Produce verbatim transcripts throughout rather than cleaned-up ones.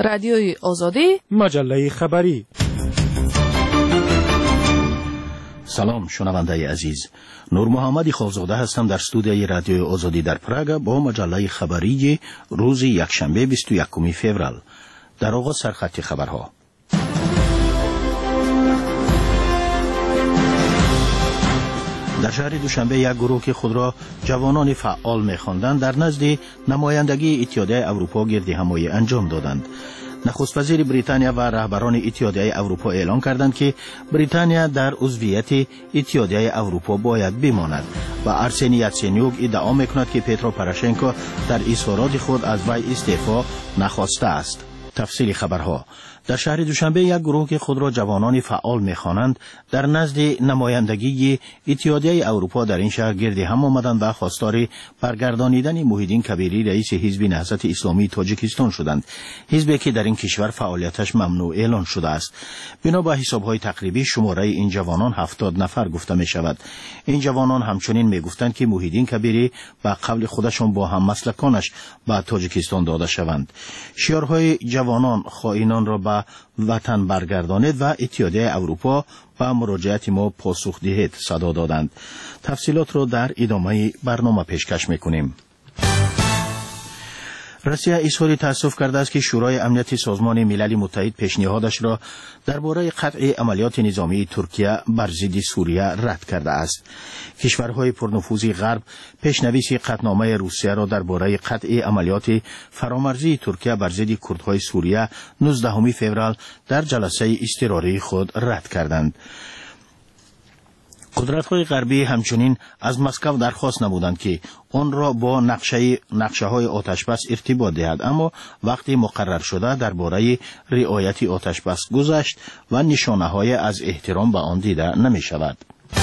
رادیوی آزادی، مجله خبری. سلام شنونده عزیز، نور محمدی خالزاده هستم در استودیوی رادیوی آزادی در پراگ با مجله خبری روز یکشنبه بیست و یکم فوریه. در آغاز سرخط خبرها. در شهر دوشنبه یک گروه که خود را جوانان فعال می‌خواندند در نزد نمایندگی اتحادیه اروپا گردهمایی انجام دادند. نخست وزیر بریتانیا و رهبران اتحادیه اروپا اعلام کردند که بریتانیا در عضویت اتحادیه اروپا باید بماند و ارسنی یاتسنیوک ادعا می‌کند که پترو پروشنکو در اظهارات خود از وی استعفا نخواسته است. تفصیل خبرها. در شهر دوشنبه یک گروه که خود را جوانان فعال می‌خوانند در نزد نمایندگی اتحادیه اروپا در این شهر گرد هم آمدند و خواستار برگردانیدن محیدین کبیری رئیس حزب نهضت اسلامی تاجیکستان شدند، حزبی که در این کشور فعالیتش ممنوع اعلان شده است. بنا به حساب‌های تقریبی شماره این جوانان هفتاد نفر گفته می‌شود. این جوانان همچنین می‌گفتند که محیدین کبیری به قول خودشان با هم مسلکانش به تاجیکستان داده شوند. شعارهای جوانان خائنان را به وطن برگردانید و اتحادیه اروپا با مراجعت ما پاسخ دهید صدا دادند. تفصیلات را در ادامه برنامه پیشکش میکنیم. روسیه اظهار تأسف کرده است که شورای امنیت سازمان ملل متحد پیشنهادش را درباره قطع عملیات نظامی ترکیه بر ضد سوریه رد کرده است. کشورهای پرنفوذ غرب پیشنویس قطعنامه روسیه را درباره قطع عملیات فرامرزی ترکیه بر ضد کردهای سوریه نوزدهم فوریه در جلسه اضطراری خود رد کردند. قدرت‌های غربی همچنین از مسکو درخواست نمودند که آن را با نقشه نقشه‌های آتشبس ارتباط دهد، اما وقتی مقرر شده درباره رعایت آتشبس گذشت و نشانه‌های از احترام به آن دیده نمی‌شود.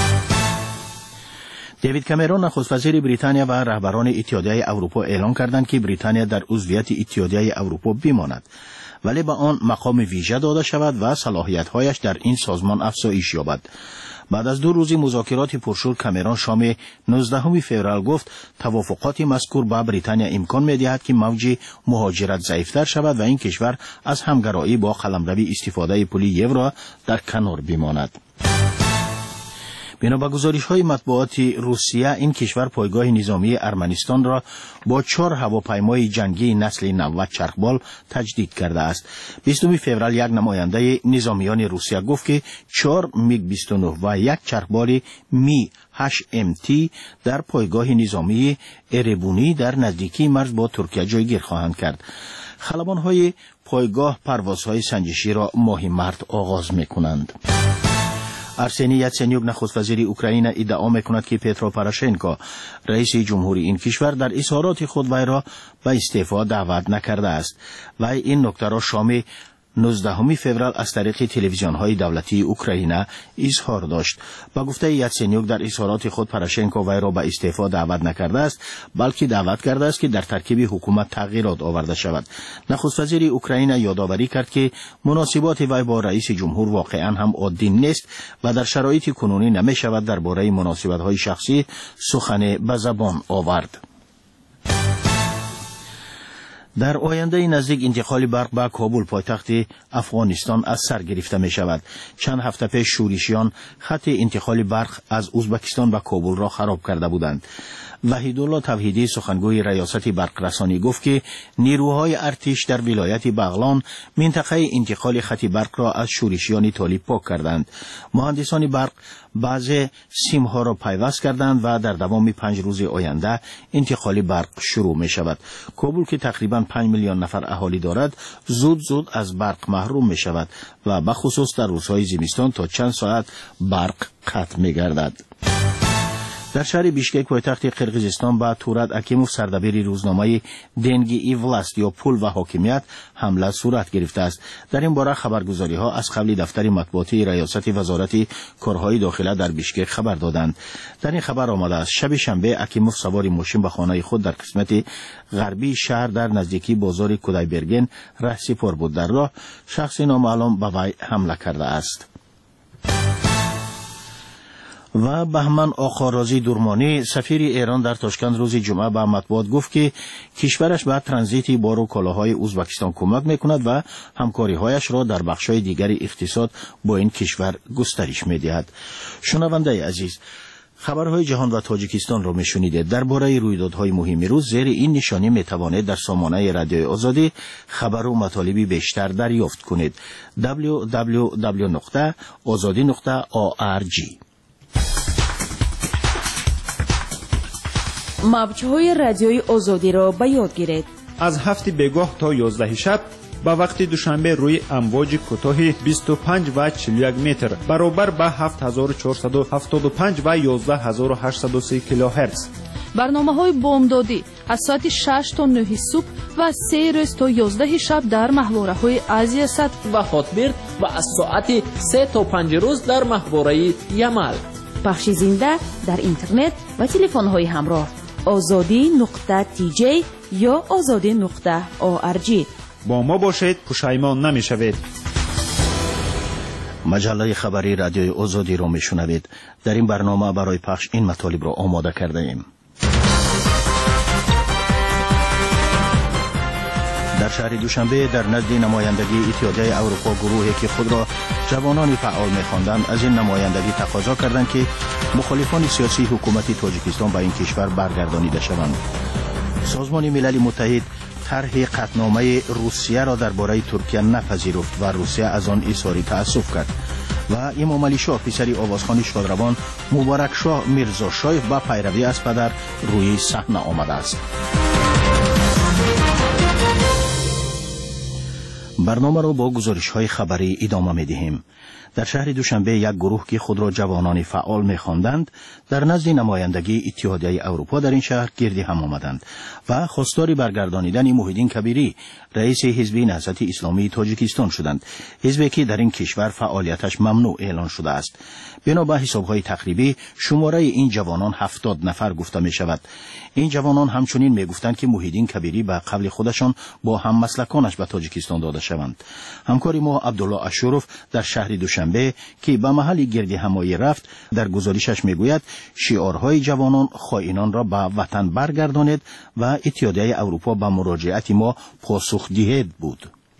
دیوید کامرون نخست وزیر بریتانیا و رهبران اتحادیه اروپا اعلام کردند که بریتانیا در عضویت اتحادیه اروپا بماند، ولی به آن مقام ویژه داده شود و صلاحیت‌هایش در این سازمان افزایش یابد. بعد از دو روزی مذاکرات پرشور کامرون شام نوزدهم فوریه گفت توافقات مذکور با بریتانیا امکان می‌دهد که موج مهاجرت ضعیف‌تر شود و این کشور از همگرایی با قلمروی استفاده پول یورو در کنار بماند. بنا به گزارش‌های مطبوعاتی روسیه، این کشور پایگاه نظامی ارمنستان را با چهار هواپیمای جنگی نسل نو چرخبال تجدید کرده است. بیستم فوریه یک نماینده نظامیان روسیه گفت که چهار میگ بیست و نه و یک چرخبال می هشت ام تی در پایگاه نظامی اربونی در نزدیکی مرز با ترکیه جایگیر خواهند کرد. خلبان‌های پایگاه پروازهای سنجشی را ماه مارس آغاز می‌کنند. ارسنی یاتسنیوک نخست وزیر اوکراین ادعا میکند که پترو پروشنکو رئیس جمهوری این کشور در اظهارات خود وی را به استعفا دعوت نکرده است و این نکته را شام نوزدهم فوریه از طریق تلویزیون‌های دولتی اوکراین اظهار داشت. با گفته یاتسنیوک در اظهارات خود پروشنکو وی را به استعفا دعوت نکرده است، بلکه دعوت کرده است که در ترکیب حکومت تغییرات آورده شود. نخست وزیر اوکراین یادآوری کرد که مناسبات وی با رئیس جمهور واقعا هم عادی نیست و در شرایط کنونی نمی شود درباره مناسبت‌های شخصی سخن به زبان آورد. در آینده نزدیک انتقال برق به کابل پایتخت افغانستان از سر گرفته می شود. چند هفته پیش شورشیان خط انتقال برق از ازبکستان به کابل را خراب کرده بودند. وحیدالله توحیدی سخنگوی ریاست برق رسانی گفت که نیروهای ارتش در ولایت بغلان منطقه انتقال خط برق را از شورشیان طالب پاک کردند. مهندسان برق بعضی سیمها را پیوست کردند و در دوام پنج روز آینده انتقال برق شروع می شود. کابل که تقریباً پنج میلیون نفر اهالی دارد زود زود از برق محروم می شود و به خصوص در روزهای زمستان تا چند ساعت برق قطع می گردد. در شهر بیشکک پایتخت قرقیزستان با تورات اکیموف سردبیر روزنامه دنگی ای ولاست یا پول و حاکمیت حمله صورت گرفته است. در این باره خبرگزاری ها از قبل دفتر مطبوعاتی ریاست وزارت کارهای داخله در بیشکک خبر دادند. در این خبر آمده است شب شنبه اکیموف سوار ماشین به خانه خود در قسمت غربی شهر در نزدیکی بازار کودایبرگن راه سپار بود. در راه شخص نامعلوم به وی حمله کرده است. و بهمن آقارازی درمانی سفیر ایران در تاشکند روز جمعه به مطبوعات گفت که کشورش به ترانزیت بار و کالاهای ازبکستان کمک میکند و همکاری‌هایش را در بخش‌های دیگر اقتصاد با این کشور گسترش می‌دهد. شنونده عزیز، خبرهای جهان و تاجیکستان را میشنیدید. درباره رویدادهای مهم روز زیر این نشانی میتوانید در سامانه رادیوی آزادی خبر و مطالبی بیشتر دریافت کنید. دبلیو دبلیو دبلیو نقطه آزادی نقطه او آر جی. موج‌های رادیوی آزادی را به یاد گیرید. از هفت بگاه تا یازده شب با وقت دوشنبه روی امواج کوتاه بیست و پنج و چهل و یک متر برابر به هفت هزار و چهارصد و هفتاد و پنج و یازده هزار و هشتصد و سی کیلوهرتز. برنامه‌های بامدادی از ساعت شش تا نه صبح و سه روز تا یازده شب در محوره‌های آسیا صد و هاتبرد و از ساعت سه تا پنج روز در محوره یمل. پخش زنده در اینترنت و تلفن‌های همراه آزادی نقطه تی جی یا آزادی نقطه او آر جی. با ما باشید، پشیمان نمی‌شوید. مجله خبری رادیوی آزادی را میشنوید. در این برنامه برای پخش این مطالب را آماده کرده ایم. در شهر دوشنبه در نزد نمایندگی اتحادیه اروپا گروهی که خود را جوانان فعال می‌خواندند از این نمایندگی تقاضا کردند که مخالفان سیاسی حکومت تاجیکستان به این کشور برگردانیده شوند. سازمان ملل متحد طرح قطعنامه روسیه را درباره ترکیه نپذیرفت و روسیه از آن اظهار تأسف کرد و امام علی شاه پسر آوازخوان شادروان مبارک شاه میرزا شاه با پیروی از پدر روی صحنه آمده است. برنامه را با گزارش‌های خبری ادامه می‌دهیم. در شهر دوشنبه یک گروه که خود را جوانان فعال می‌خواندند در نزد نمایندگی اتحادیه اروپا در این شهر گرد هم آمدند و خواستار برگردانیدن محیدین کبیری رئیس حزب نهضت اسلامی تاجیکستان شدند، حزبی که در این کشور فعالیتش ممنوع اعلان شده است. بنا به حساب‌های تقریبی شماره این جوانان هفتاد نفر گفته می شود. این جوانان همچنین می گفتند که محیدین کبیری به قبل خودشان با هم مسلکانش به تاجیکستان داده شوند. همکار ما عبدالله اشرف در شهر دوشنبه که به محل گرد همایی رفت در گزارشش می گوید شعارهای جوانان خائنان را به وطن برگردانید و اتحادیه اروپا به مراجعت ما پاسخ دهید بود.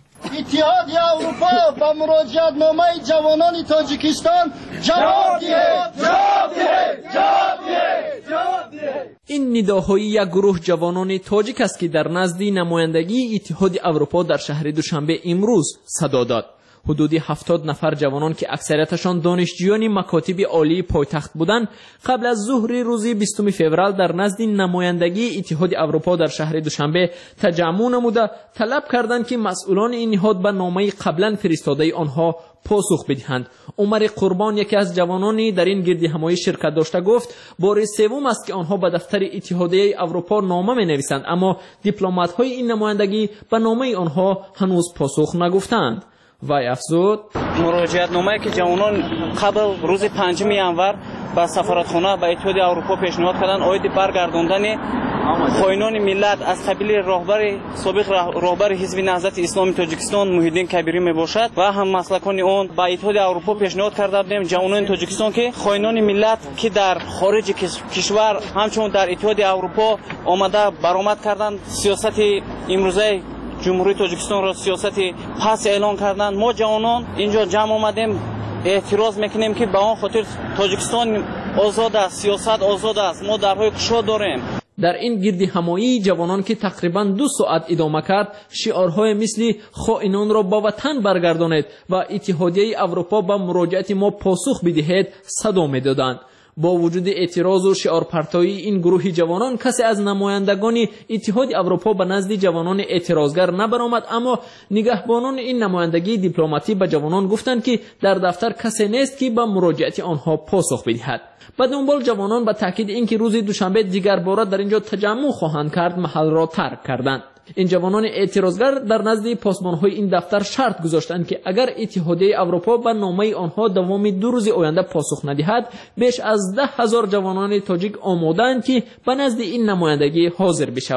اتحادیه اروپا با مراجعت نامه جوانان تاجیکستان جواب دهید، جواب دهید، جواب دهید، جواب دهید. این نداهای یک گروه جوانان تاجیک است که در نزد نمایندگی اتحاد اروپا در شهر دوشنبه امروز صدا داد. حدود هفتاد نفر جوانان که اکثریتشان دانشجویان مکاتب عالی پایتخت بودند قبل از ظهر روز بیستم فوریه در نزد نمایندگی اتحاد اروپا در شهر دوشنبه تجمع نموده طلب کردند که مسئولان این نهاد به نامه قبلا فرستاده آنها پاسخ بدهند. عمر قربان یکی از جوانان در این گرد همایی شرکت داشته گفت بار سوم است که آنها به دفتر اتحادیه اروپا نامه می نویسند اما دیپلمات های این نمایندگی به نامه آنها هنوز پاسخ نگفتند. وای افزود مراجعت نامه‌ای که جوانان قبل روز پنجم ینور به سفارتخانه به اتحادیه اروپا پیشنهاد کردند آید برگرداندن خائنان ملت از قبیل راهبر سابق راهبر حزب نهضت اسلامی تاجیکستان محیدین کبیری میباشد و هم مسلکان اون به اتحادیه اروپا پیشنهاد کرده بودیم جوانان تاجیکستان که خائنان ملت که در خارج کشور همچون در اتحادیه اروپا آمده برآمد کردند سیاست امروزه جمهوری تاجیکستان را سیاست پس اعلان کردند. ما جوانان اینجا جمع آمدیم اعتراض میکنیم که به آن خاطر تاجیکستان آزاد است، سیاست آزاد است، ما درهای گشاد داریم. در این گرد همایی جوانان که تقریبا دو ساعت ادامه کرد شعارهای مثل خائنان را به وطن برگردانید و اتحادیه اروپا به مراجعت ما پاسخ بدهید صدا میدادند. با وجود اعتراض و شعار پرتایی این گروه جوانان کسی از نمایندگان اتحاد اروپا به نزد جوانان اعتراضگر نبرآمد اما نگهبانان این نمایندگی دیپلماتی به جوانان گفتند که در دفتر کسی نیست که به مراجعت آنها پاسخ بدهد. به دنبال جوانان به تاکید اینکه روز دوشنبه دیگر بار در اینجا تجمع خواهند کرد محل را ترک کردند. این جوانان اعتراضگر در نزد پاسبان‌های این دفتر شرط گذاشتند که اگر اتحادیه اروپا به نامه آنها دوام دو روز آینده پاسخ ندهد بیش از ده هزار جوانان تاجیک آماده‌اند که به نزد این نمایندگی حاضر بشوند.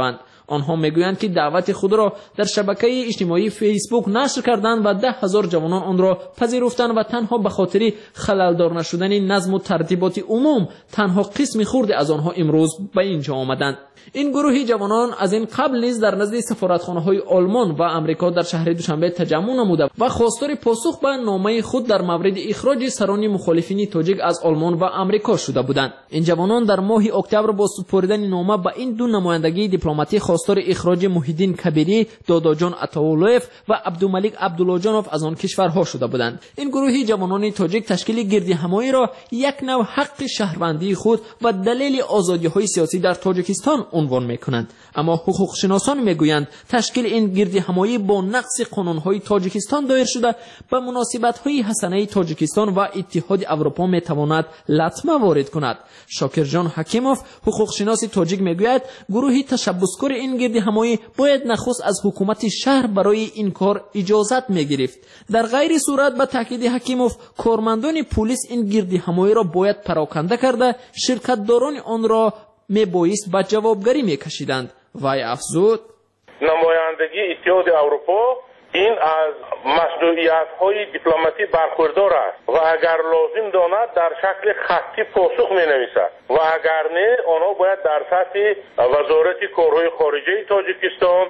آنها میگویند که دعوت خود را در شبکه اجتماعی فیسبوک نشر کردند و ده هزار جوانان آن را پذیرفتند و تنها به خاطر خللدار نشدن نظم و ترتیبات عموم تنها قسم خرد از آنها امروز به اینجا آمدند. این گروه جوانان از این قبل نیز در نزد سفارتخانه‌های آلمان و آمریکا در شهر دوشنبه تجمع نموده و خواستار پاسخ به نامه خود در مورد اخراج سران مخالفین تاجیک از آلمان و آمریکا شده بودند. این جوانان در ماه اکتبر با سپردن نامه به این دو نمایندگی دیپلماتی خواستار اخراج محیدین کبیری، داداجان عطاولویف و عبدالملک عبداللهجانوف از آن کشورها شده بودند. این گروه جوانان تاجیک تشکیل گردهمایی را یک نوع حق شهروندی خود و دلیل آزادی‌های سیاسی در تاجیکستان عنوان می‌کنند، اما حقوق شناسان می‌گویند تشکیل این گردهمایی با نقض قانون‌های تاجیکستان دایر شده به مناسبت‌های حسنه تاجیکستان و اتحاد اروپا می‌تواند لطمه وارد کند. شاکرجان حکیموف حقوق شناس تاجیک می‌گوید گروه تشبسکار این گردهمایی باید نخست از حکومت شهر برای این کار اجازت می‌گرفت. در غیر صورت به تاکید حکیموف کارمندان پلیس این گردهمایی را باید پراکنده کرده شرکت‌داران آن را میبایست به جوابگری میکشیدند. وی افزود نمایندگی اتحاد اروپا این از مسئولیت‌های دیپلماتی برخوردار است و اگر لازم داند در شکل خطی پاسخ می‌نویسد و اگر نه آنها باید در سطح وزارت کارهای خارجه تاجیکستان،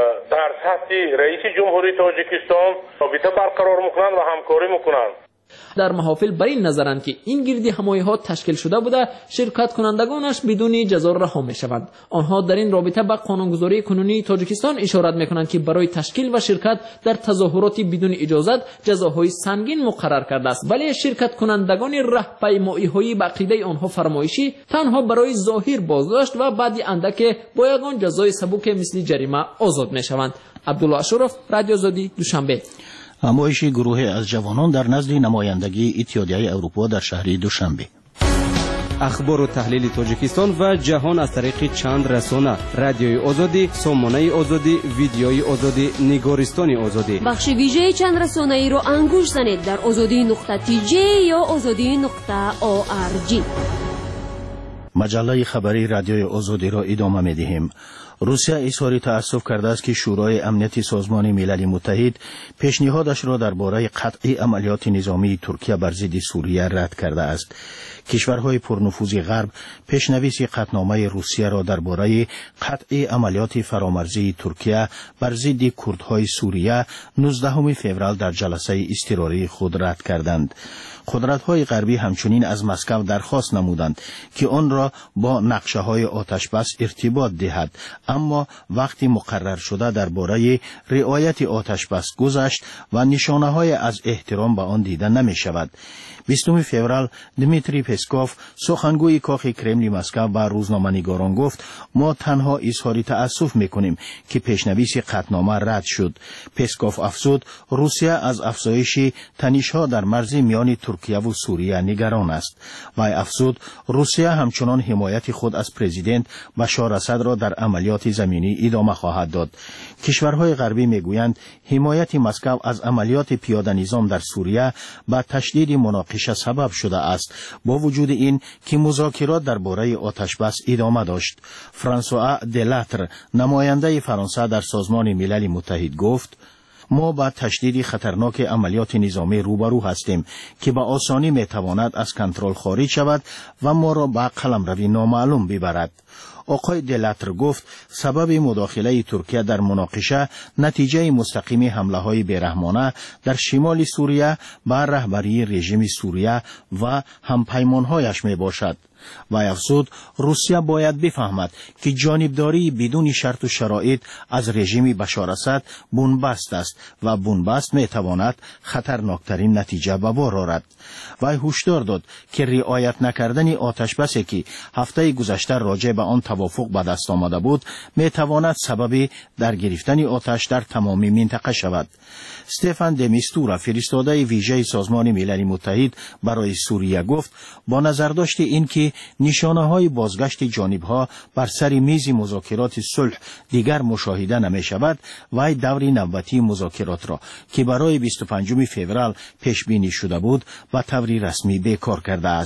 در سطح رئیس جمهوری تاجیکستان رابطه برقرار می‌کنند و همکاری می‌کنند. در محافل بر این نظرند که این گردهمایی ها تشکیل شده بوده شرکت کنندگانش بدون جزا رها می شوند. آنها در این رابطه به قانونگذاری کنونی تاجیکستان اشارت می کنند که برای تشکیل و شرکت در تظاهرات بدون اجازت جزاهای سنگین مقرر کرده است، ولی شرکت کنندگان راهپیمایی های به عقیده آنها فرمایشی تنها برای ظاهر بازداشت و بعد اندک با یگان جزای سبک مثل جریمه آزاد می شوند. عبدالله اشرف، رادیو آزادی، دوشنبه. همایش گروه از جوانان در نزد نمایندگی اتحادیه اروپا در شهر دوشنبه. اخبار و تحلیل تاجیکستان و جهان از طریق چند رسانه: رادیوی آزادی، سامانه آزادی، ویدیوی آزادی، نگارستان آزادی. بخش ویژه چند رسانه ای را انگوش زنید در آزادی نقطه تی جی یا آزادی نقطه او آر جی. مجله خبری رادیوی آزادی را ادامه می‌دهیم. روسیه اظهار تأسف کرده است که شورای امنیت سازمان ملل متحد پیشنهادش را درباره قطع عملیات نظامی ترکیه بر ضد سوریه رد کرده است. کشورهای پرنفوذ غرب پیشنویس قطعنامه روسیه را درباره قطع عملیات فرامرزی ترکیه بر ضد کردهای سوریه نوزدهم فوریه در جلسه اضطراری خود رد کردند. قدرت‌های غربی همچنین از مسکو درخواست نمودند که آن را با نقشه‌های آتشبس ارتباط دهد، اما وقتی مقرر شده درباره رعایت آتشبس گذشت و نشانه‌های از احترام به آن دیده نمی‌شود. بیستم فوریه دمیتری پسکوف سخنگوی کاخ کرملین مسکو به روزنامه‌نگاران گفت ما تنها اظهار تأسف می‌کنیم که پیشنویس قطعنامه رد شد. پسکوف افزود روسیه از افزایش تنش‌ها در مرز میان ترکیه و سوریه نگران است. وی افزود روسیه همچنان حمایت خود از پرزیدنت بشار اسد را در عملیات زمینی ادامه خواهد داد. کشورهای غربی میگویند حمایت مسکو از عملیات پیاده نظام در سوریه به تشدید مناقشه سبب شده است، با وجود این که مذاکرات درباره آتشبس ادامه داشت. فرانسوا دلاتر نماینده فرانسه در سازمان ملل متحد گفت ما با تشدید خطرناک عملیات نظامی روبرو هستیم که با آسانی میتواند از کنترل خارج شود و ما را به قلمروی نامعلوم ببرد. آقای دلاتر گفت سبب مداخله ترکیه در مناقشه نتیجه مستقیم حمله های بیرحمانه در شمال سوریه بر رهبری رژیم سوریه و همپیمانهایش می باشد. و افزود روسیه باید بفهمد که جانبداری بدون شرط و شرایط از رژیم بشار اسد بنبست است و بنبست می تواند خطرناکترین نتیجه به بار آورد. و هشدار داد که رعایت نکردن آتشبسی که هفته گذشته راجع به آن توافق به دست آمده بود می تواند سبب در گرفتن آتش در تمام منطقه شود. استفان د میستورا فرستاده ویژه سازمان ملل متحد برای سوریه گفت با نظر داشت این که نشانه های بازگشت جانبها بر سر میز مذاکرات صلح دیگر مشاهده نمی شود و دور نوبتی مذاکرات را که برای بیست و پنجم فوریه پیش بینی شده بود و طور رسمی بیکار کرده است.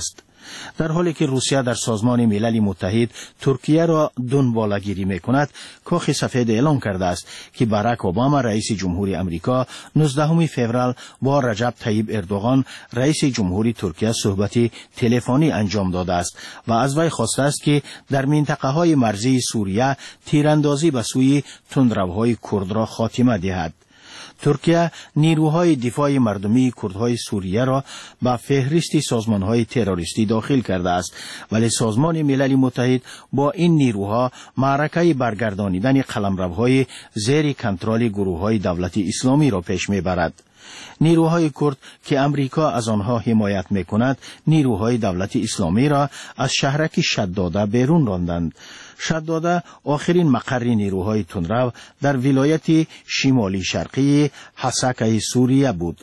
در حالی که روسیه در سازمان ملل متحد ترکیه را دنباله‌گیری می‌کند، کاخ سفید اعلام کرده است که باراک اوباما رئیس جمهوری امریکا نوزدهم فوریه با رجب طیب اردوغان رئیس جمهوری ترکیه صحبت تلفنی انجام داده است و از وی خواسته است که در منطقه‌های مرزی سوریه تیراندازی به سوی تندروهای کرد را خاتمه دهد. ترکیه نیروهای دفاع مردمی کردهای سوریه را به فهرست سازمانهای تروریستی داخل کرده است، ولی سازمان ملل متحد با این نیروها معرکه برگردانیدن قلمروهای زیر کنترل گروههای دولت اسلامی را پیش میبرد. نیروهای کرد که امریکا از آنها حمایت میکند، نیروهای دولت اسلامی را از شهرک شداده بیرون راندند. شداده آخرین مقر نیروهای تندرو در ولایت شمالی شرقی حسکه سوریه بود.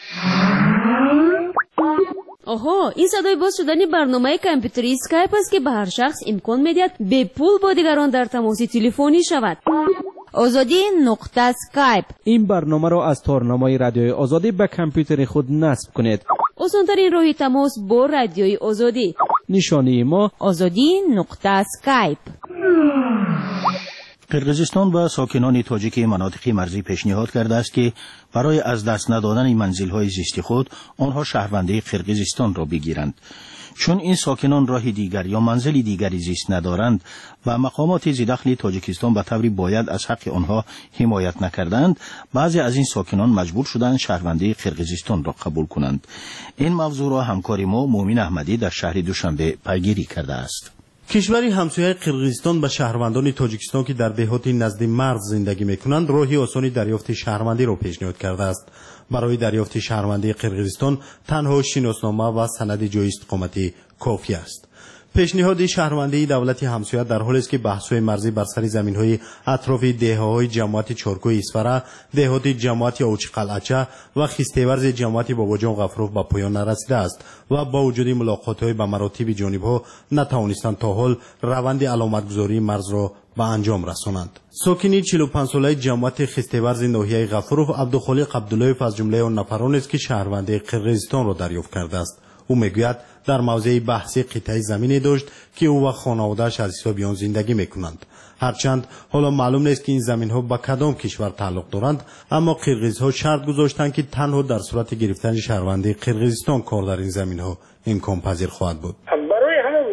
آها، این صدای باز شدن برنامه کامپیوتری اسکایپ است که به هر شخص امکان میدهد به پول با دیگران در تماس تلفنی شود. آزادی نقطه اسکایپ. این برنامه را از تارنمای رادیوی آزادی به کامپیوتر خود نصب کنید. آسان‌ترین راه تماس با رادیوی آزادی. نشانی ما آزادی نقطه اسکایپ. قرقیزستان به ساکنان تاجیک مناطق مرزی پیشنهاد کرده است که برای از دست ندادن منزل‌های زیستی خود آنها شهروندی قرقیزستان را بگیرند، چون این ساکنان راه دیگر یا منزل دیگری زیست ندارند و مقامات ذی‌دخل تاجیکستان به طوری باید از حق آنها حمایت نکردند. بعضی از این ساکنان مجبور شدند شهروندی قرقیزستان را قبول کنند. این موضوع را همکار ما مومن احمدی در شهر دوشنبه پیگیری کرده است. کشوری همسایه قرقیزستان به شهروندان تاجیکستان که در دهاتی نزد مرز زندگی میکنند راهی آسانی دریافت شهروندی را پیشنهاد کرده است. برای دریافت شهروندی قرقیزستان تنها شناسنامه و سند جای استقامتی کافی است. پیشنهاد شهروندی دولت همسایه در حالی است که بحث‌های مرزی بر سر زمین‌های اطراف دهه‌های جماعت چارکوی اسفره، دهات جماعت اوچقلعچه و خیسته‌ورز جماعت باباجان غفروف به پایان نرسیده است و با وجود ملاقات‌های به مراتب جانب‌ها نتوانستند تا حال روند علامتگذاری مرز را به انجام رسانند. ساکنی چهل و پنج ساله جماعت خیسته‌ورز ناحیه غفروف عبدالخالق عبداللهیف از جمله آن نفرانی است که شهروندی قرقیزستان را دریافت کرده است. او میگوید در موضع بحثی قطعه زمینی داشت که او و خانواده‌اش از حساب آن زندگی میکنند. هرچند حالا معلوم نیست که این زمین‌ها به کدام کشور تعلق دارند، اما قرقیزها شرط گذاشتند که تنها در صورت گرفتن شهروندی قرقیزستان کار در این زمین‌ها امکان پذیر خواهد بود. برای همون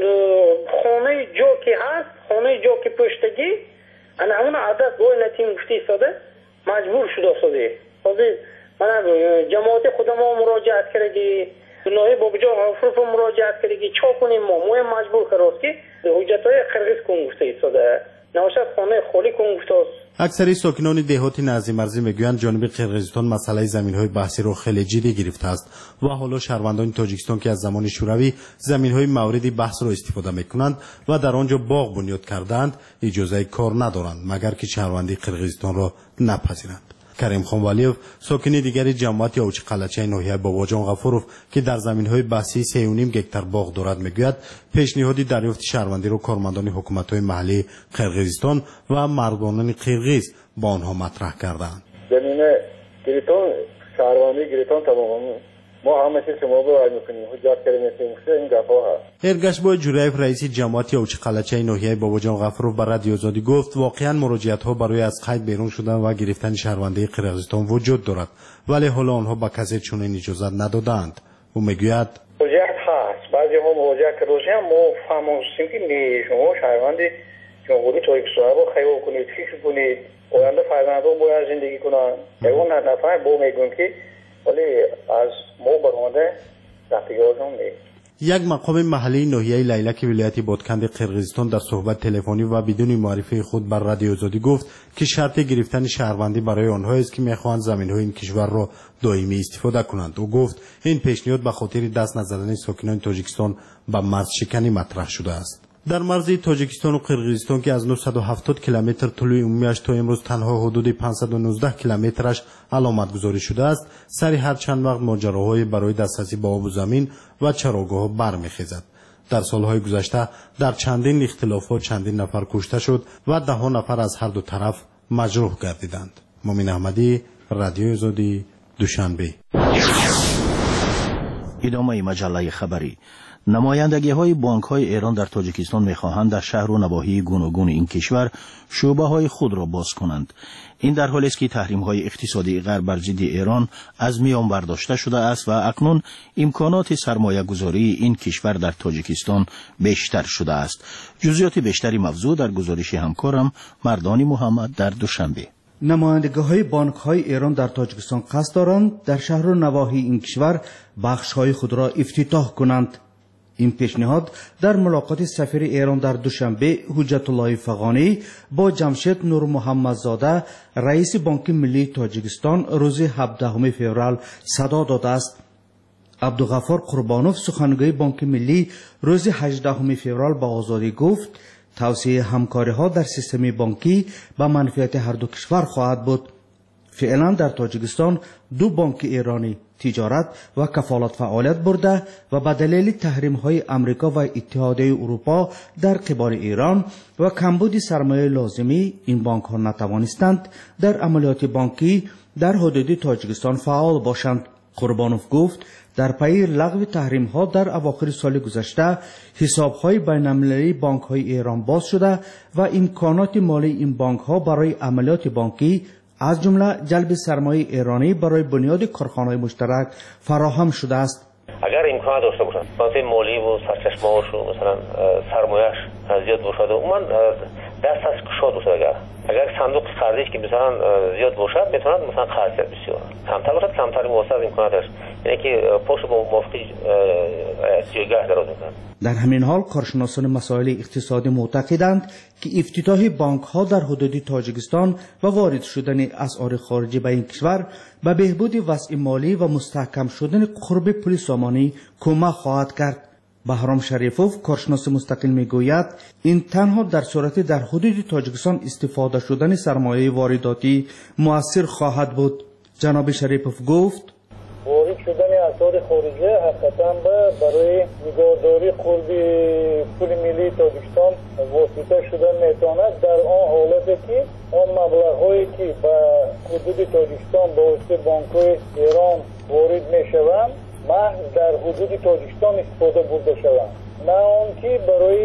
خانه جو که هست، خانه جو که پشتگی، انا همون عادت گوی نتیم گفتی ساده مجبور شده ساده. حاضر من جماعت خودم مراجعت کردی نوعی بابجا غفروف مراجعت کردی چا کنیم ما موی مجبور کراست که حجتهای قرقیز کن گفته ایستاده نوشت خانه خالی کن گفته است. اکثری ساکنان دهاتی نزدیک مرزی میگویند جانب قرقیزستان مسئله زمین‌های بحثی را خیلی جدی گرفته است و حالا شهروندان تاجیکستان که از زمان شوروی زمین‌های موردی بحث را استفاده میکنند و در آنجا باغ بنیاد کردند اجازه کار ندارند مگر که شهروندی قرقیزستان را نپذیرند. کریم خان ولیف ساکن دیگری جماعت اوچقلعچه ناحیه باباجان غفروف که در زمین‌های بحثی سه و نیم گکتر باغ دارد میگوید پیشنهادی دریافت شهروندی را کارمندان حکومت‌های محلی قرقیزستان و مردمان قرقیز با آنها مطرح کردند. زمینه گریتون شهروندی گریتون تماما ما همه چیز شما رو عرض می‌کنیم حجت کردیم این گفا هست. ارگشبای جوریف رئیس جماعت اوچقلعچه ناحیه باباجان غفروف به رادیو آزادی گفت واقعا مراجعت‌ها برای از قید بیرون شدن و گرفتن شهروندی قرقیزستان وجود دارد ولی حالا آنها به کسی چنین اجازه ندادند. او میگوید مراجعت هست بعضی ما مراجعه کردیم ما فهمیدیم که نه شما شهروندی جمهوری تاجیکستان رو خیلی کنید فکر کنید آینده فرزندان باید زندگی کنند. اون نفر با میگن که ولی از ما برآمده رفتگاهشون نیست. یک مقام محلی ناحیه لیلک ولایت بادکند قرقیزستان در صحبت تلفنی و بدون معرفی خود بر رادیو آزادی گفت که شرط گرفتن شهروندی برای آنها است که میخواهند زمین‌های این کشور را دائمی استفاده کنند. او گفت این پیشنهاد به خاطر دست نزدن ساکنان تاجیکستان به مرز شکنی مطرح شده است. در مرز تاجیکستان و قرقیزستان که از نهصد و هفتاد کیلومتر طول عمومیش تا امروز تنها حدود پانصد و نوزده کیلومترش علامت گذاری شده است، سری هر چند وقت ماجراهای برای دسترسی به آب و زمین و چراگاه‌ها برمیخیزد. در سالهای گذشته در چندین اختلافات چندین نفر کشته شد و ده ها نفر از هر دو طرف مجروح گردیدند. مومن احمدی، رادیو آزادی، دوشنبه. ادامه مجله خبری. نمایندگی های بانک های ایران در تاجیکستان میخواهند در شهر و نواحی گوناگون این کشور شعبه های خود را باز کنند. این در حالی است که تحریم های اقتصادی غرب بر ضد ایران از میان برداشته شده است و اکنون امکانات سرمایه گذاری این کشور در تاجیکستان بیشتر شده است. جزئیات بیشتری موضوع در گزارش همکارم مردان محمد در دوشنبه. نمایندگی‌های بانک‌های ایران در تاجیکستان قصد دارند در شهر و نواحی این کشور بخش‌های خود را افتتاح کنند. این پیشنهاد در ملاقات سفیر ایران در دوشنبه حجت الله فغانی با جمشید نور محمدزاده رئیس بانک ملی تاجیکستان روز هفدهم فوریه صدا داده است. عبدالغفار قربانوف سخنگوی بانک ملی روز هجدهم فوریه با آزادی گفت توسعه همکاری‌ها در سیستم بانکی به منفعت هر دو کشور خواهد بود. فعلا در تاجیکستان دو بانک ایرانی تجارت و کفالت فعالیت برده و به دلیل تحریم‌های آمریکا و اتحادیه اروپا در قبال ایران و کمبود سرمایه لازمی این بانک‌ها نتوانستند در عملیات بانکی در حدود تاجیکستان فعال باشند. قربانوف گفت در پی لغو تحریم ها در اواخر سال گذشته حساب های بین المللی بانک های ایران باز شده و امکانات مالی این بانک ها برای عملیات بانکی از جمله جلب سرمایه ایرانی برای بنیاد کارخانه های مشترک فراهم شده است. اگر امکان داشته باشند منابع مالی و سرچشمه‌هاش مثلا سرمایه‌اش زیاد باشه و من دست از کشاد باشه، اگر اگر صندوق قرضی که مثلا زیاد باشه میتونن مثلا قرض بسیار کمتر باشه، کمتر واسه از امکاناتش، یعنی که پشت با موافقی سیاگاه دراز میکنن. در همین حال کارشناسان مسائل اقتصادی معتقدند که افتتاح بانک ها در حدود تاجیکستان و وارد شدن اسعار خارجی به این کشور به بهبود وضع مالی و مستحکم شدن قرب پول سامانی کمک خواهد کرد. بهرام شریفوف کارشناس مستقل میگوید این تنها در صورت در حدود تاجیکستان استفاده شدن سرمایه وارداتی مؤثر خواهد بود. جناب شریفوف گفت وارد شدن اسعار خارجی حقیقتا برای نگهداری قرب پول ملی تاجیکستان واسطه شدن میتواند در آن حالتی که آن مبلغ‌هایی که به حدود تاجیکستان به واسطه بانک‌های ایران وارد میشوند محض در حدود تاجیکستان استفاده برده شوند، نه آنکه برای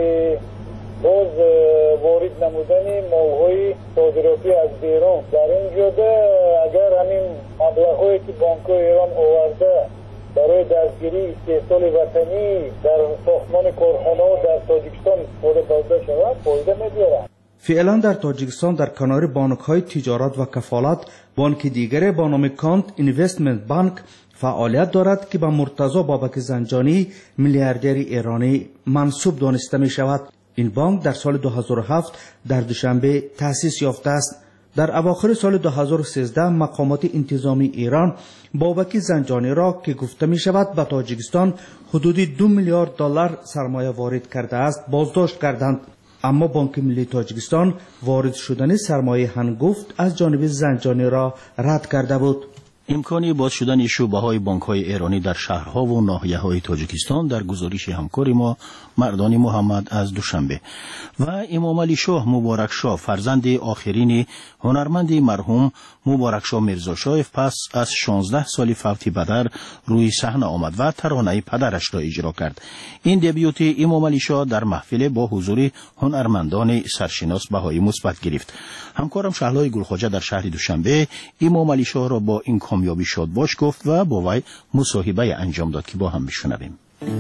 باز وارد نمودن مال‌های صادراتی از بیرون. در این جهت اگر همین مبلغ‌هایی که بانک‌های ایران آورده برای دستگیری استحصال وطنی در ساختمان کارخانه‌ها در تاجیکستان استفاده برده شود فایده می‌دارد. فعلا در تاجیکستان در کنار بانک‌های تجارت و کفالت بانک دیگر با نام کانت اینوستمنت بانک فعالیت دارد که به مرتضی بابک زنجانی میلیاردر ایرانی منسوب دانسته می شود. این بانک در سال دو هزار و هفت در دوشنبه تأسیس یافته است. در اواخر سال دو هزار و سیزده مقامات انتظامی ایران بابک زنجانی را که گفته می شود به تاجیکستان حدود دو میلیارد دلار سرمایه وارد کرده است بازداشت کردند. اما بانک ملی تاجیکستان وارد شدن سرمایه هنگفت از جانب زنجانی را رد کرده بود. امکانی باز شدن شعبه های بانک های ایرانی در شهرها و ناحیه های تاجیکستان در گزارش همکاری ما مردان محمد از دوشنبه. و امام علی شاه مبارک شاه فرزند آخرین هنرمند مرحوم مبارک شاه میرزا شاه پس از شانزده سال فوت پدر روی صحنه آمد و ترانه پدرش را اجرا کرد. این دبیوت امام علی شاه در محفل با حضور هنرمندان سرشناس بهایی مثبت گرفت. همکارم شهلای گلخواجه در شهر دوشنبه امام علی شاه را با این کامیابی شاد باش گفت و با وی مصاحبه انجام داد که با هم بشنویم.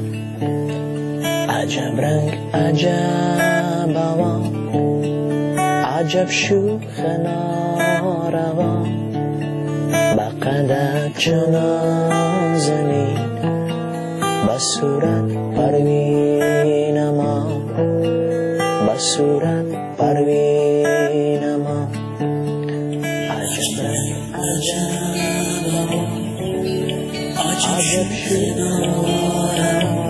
عجب رنگ عجب هوا، عجب شوخ ناروا، بقدر چنان زمین، بصورت پروین ما، بصورت پروین ما. عجب رنگ عجب هوا، عجب شوخ ناروا،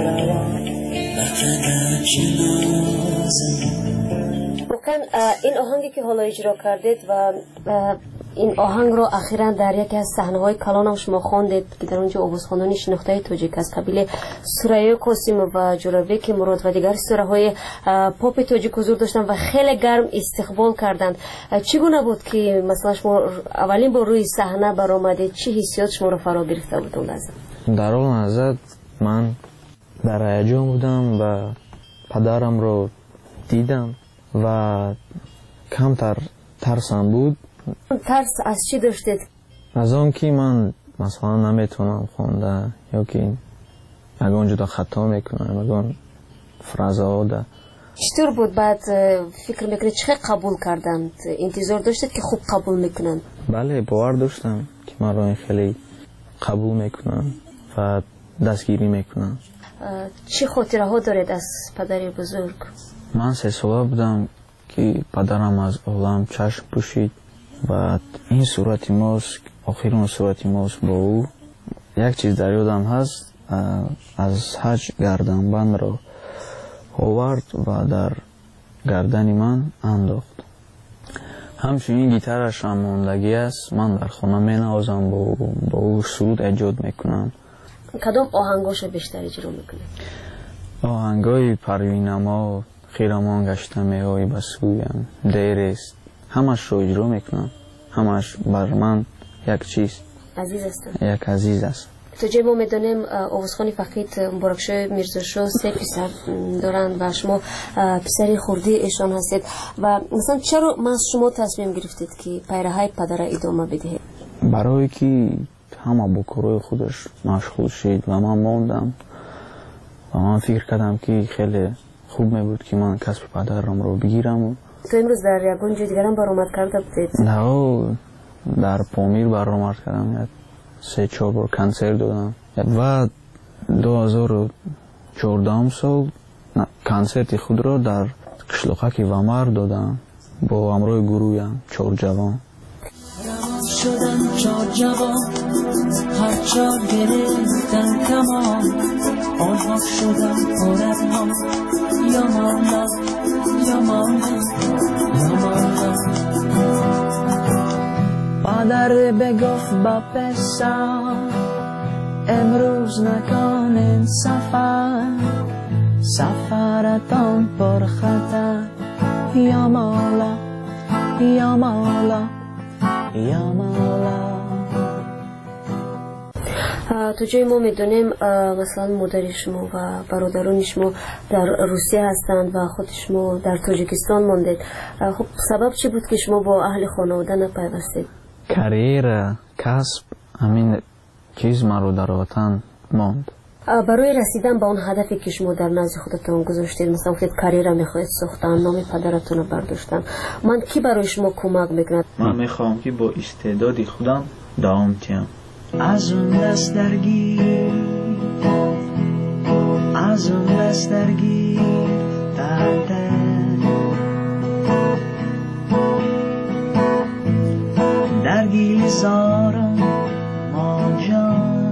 واقعا این آهنگی که حالا اجرا کردید و این آهنگ رو اخیراً در یکی از صحنه‌های کلان هم شما خواندید که در اونجا آوازخوانان شناخته تاجیک از قبیل سرایه قاسم و جورابک مراد و دیگر سراهای پاپ تاجیک حضور داشتن و خیلی گرم استقبال کردند. چگونه بود که مثلا شما اولین بار روی صحنه برآمدید؟ چه حسیات شما رو فرا گرفته بود اون لحظه؟ در اون لحظه من در هیجان بودم و پدرم رو دیدم و کمتر ترسم بود. ترس از چی داشتید؟ از آن که من مثلا نمیتونم خونده یا که اگه جدا خطا میکنم اگه فرازه ها ده. چطور بود بعد فکر میکنید چه قبول کردند؟ انتظار داشتید که خوب قبول میکنند؟ بله باور داشتم که من رو خیلی قبول میکنم و دستگیری میکنم. چه خاطره ها دارید از پدر بزرگ؟ من سه ساله بودم که پدرم از عالم چشم پوشید و این صورت ماست، آخرین صورت ماست با او. یک چیز در یادم هست، از حج گردنبند را آورد و در گردن من انداخت. همچنین گیتارش هم ماندگی است، من در خانه می نوازم، با, با او سرود ایجاد میکنم. کدام آهنگاش بیشتر اجرا میکنید؟ آهنگای پروینما، خیرمان گشته میای بسویم، دیرست، همش رو اجرا میکنم. همش بر من یک چیز عزیز است. یک عزیز است. تو جای ما میدونیم آوازخوان فقید مبارکشاه میرزاشاه سه پسر دارند و شما پسری خردی ایشان هستید و مثلا چرا ما شما تصمیم گرفتید که پیرهای پدر ادامه بدهید؟ برای که همه با کارهای خودش مشغول شد و من ماندم و من فکر کردم که خیلی خوب می بود که من کسب پدرم رو بگیرم. تو امروز در یگان جای دیگرم برآمد کرده بودید؟ نه، در پامیر برآمد کردم، سه چهار بار کنسرت دادم و دو هزار و چهارده سال کنسرت خود را در قشلاقک ومر دادم با همراه گروهیم چهار جوان. شدن چهار جوان هر چهار گرفتن کمان، آنها شدن پرنها یا ماندن یا ماندن یا ماندن. مادر بگفت با پسر امروز نکنین سفر، سفرتان پر خطر یا مولا یا مولا یا مولا. تو جای ما میدونیم مثلا مادر شما و برادران شما در روسیه هستند و خود شما در تاجیکستان ماندید. خب سبب چی بود که شما با اهل خانواده نپیوستید؟ کریر، کسب، همین چیز من رو در وطن ماند. برای رسیدن به اون هدفی که شما در نزد خودتون گذاشتید، مثلا خود کاریر میخواید ساختن، نام پدرتون رو برداشتن، من کی برای شما کمک میکند؟ من میخوام که با استعداد خودم دوام تیم. از اون دست درگیر، از اون دست درگیر درده، درگیر زارم ما جان.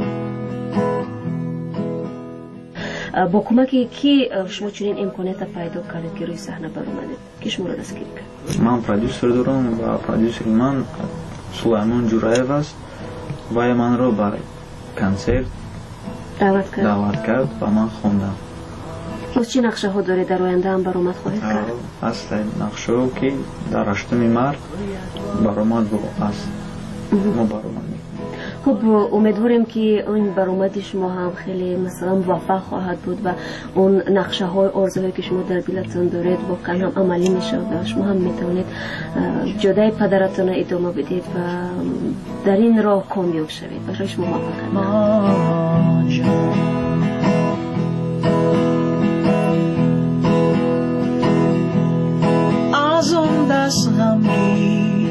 با کمک کی شما چنین امکانیت پیدا کردید که روی صحنه برآمدید؟ کی شما را دستگیری کرد؟ من پرودوسر دارم و پرودوسر من سلیمان جورایف است و من رو برای کنسرت دعوت کرد دعوت کرد و من خواندم. باز چه نقشه ها دارید در آینده هم برآمد خواهید کرد؟ اصل نقشه ها که در هشتم مارس برآمد بود است. ما برآمد. خب امیدواریم که اون برآمد شما هم خیلی مثلا موفق خواهد بود و اون نقشه های آرزوهایی که شما در دلتون دارید واقعا هم عملی میشه و شما هم میتونید جدای پدرتون ادامه بدید و در این راه کامیاب شوید. برای شما موفقیت. از اون دست غمگین،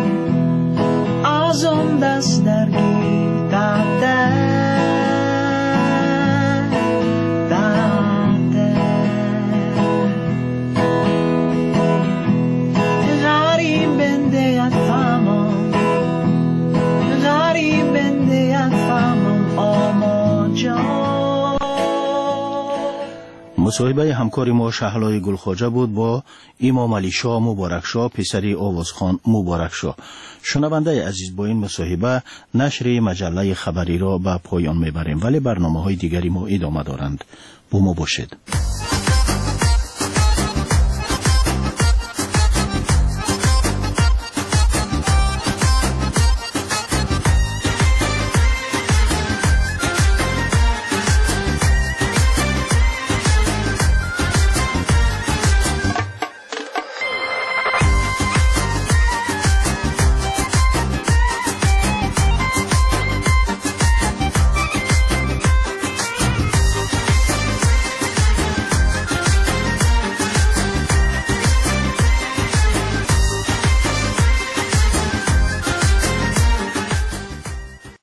از اون دست درگیر درده درده، غریب بنده اتفامم، غریب بنده اتفامم آما جان. مصاحبه همکار ما شهلای گلخواجه بود با امام علی شاه مبارک شاه پسری آوازخوان مبارک شاه. شنونده عزیز، با این مصاحبه نشر مجله خبری را به پایان میبریم، ولی برنامه های دیگری ما ادامه دارند. با ما باشید.